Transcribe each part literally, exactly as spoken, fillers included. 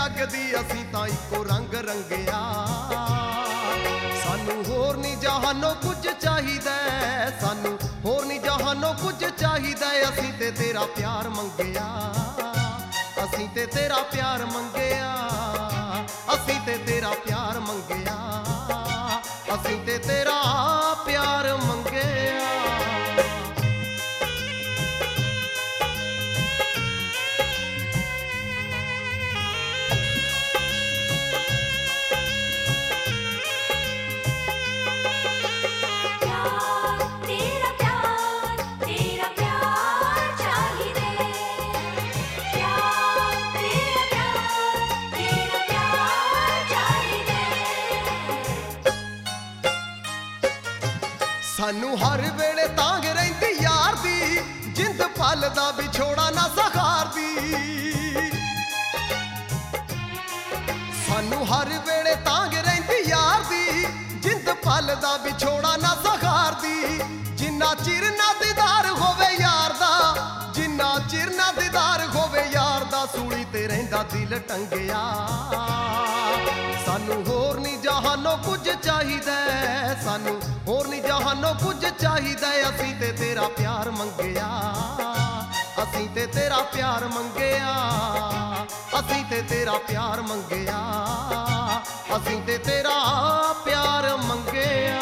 जग दी असीं तां इको रंग रंगिया सानू होर नी जहानों कुछ चाहिदा सानू होर नी जहानों कुछ चाहिदा असीं ते तेरा प्यार मंगिया असीं ते तेरा प्यार मंगिया असीं ते तेरा प्यार मंगिया असीं ते तेरा प्यार मंगिया। सानू हर वेले तांग रहिंदी यार दी जिंद पल दा विछोड़ा ना सखार दी सानू हर वेले तांग रहिंदी यार दी जिंद पल दा विछोड़ा ना सखार दी जिन्ना चिर ना दीदार होवे यार दा जिन्ना चिर ना दीदार होवे यार दा सूली ते रहिंदा दिल टंगिया सानू होर नी जहानों कुछ चाहिदा सानू होर नी जहानों कुछ चाहिदा असीं ते तेरा प्यार मंगिया असीं ते तेरा प्यार मंगिया असीं ते तेरा प्यार मंगिया असीं ते तेरा प्यार मंगिया।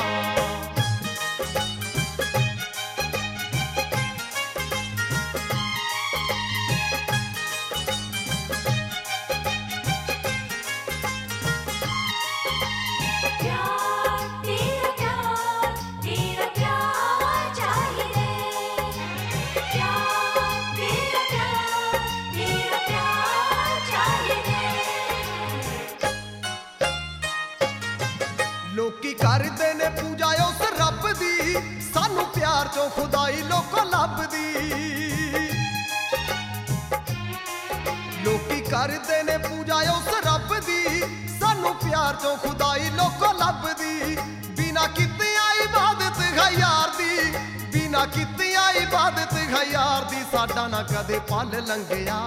लोकी करदे ने पूजा उस रब दी सानू प्यार चो खुदाई लोको लभदी लोकी करदे ने पूजा उस रब दी सानू प्यार चो खुदाई लोको लभदी बिना कितिया इबादत है यार दी बिना कितिया इबादत है यार दी साडा ना कदे पल लंघिया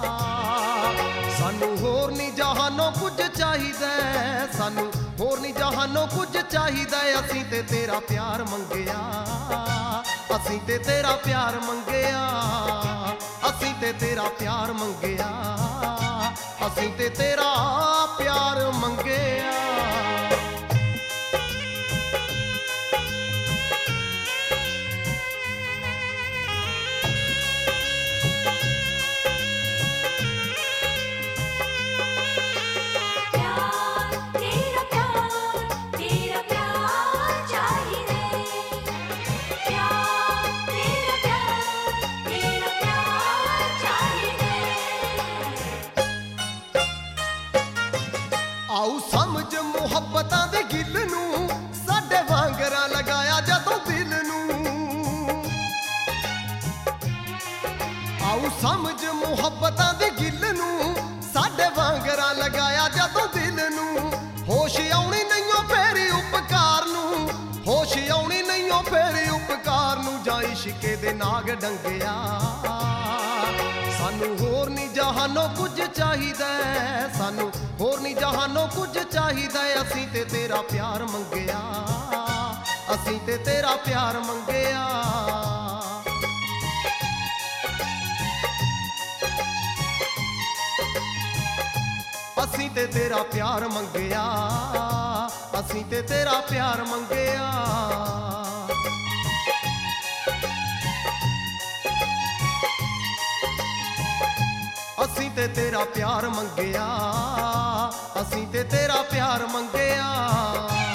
सानू होर नी जहानों कुछ चाहिदा सानू होर नी जहानों कुछ चाहिदा असीं ते तेरा प्यार मंगिया असीं ते तेरा प्यार मंगिया असीं ते तेरा प्यार मंगिया असीं ते तेरा प्यार मंगिया। आऊ समझ मुहब्बतां दे गिल नूं साडे वांगरा लगाया जदों दिल नूं आऊ समझ मुहब्बतां दे गिल नूं साडे वांगरा लगाया जदों दिल नूं होश आउणी नहीं फेरी उपकार नूं होश आउणी नहीं फेरी उपकार नूं जा इश्के दे नाग डंगिया सानू होर नी जहानों कुछ चाहिदा सानू होर नी जहानों कुछ चाहिदा असीं ते तेरा प्यार मंगिया असीं ते तेरा प्यार मंगिया असीं ते तेरा प्यार मंगिया असीं ते तेरा प्यार मंगिया। असीं ते तेरा प्यार मंगिया असीं ते तेरा प्यार मंगिया।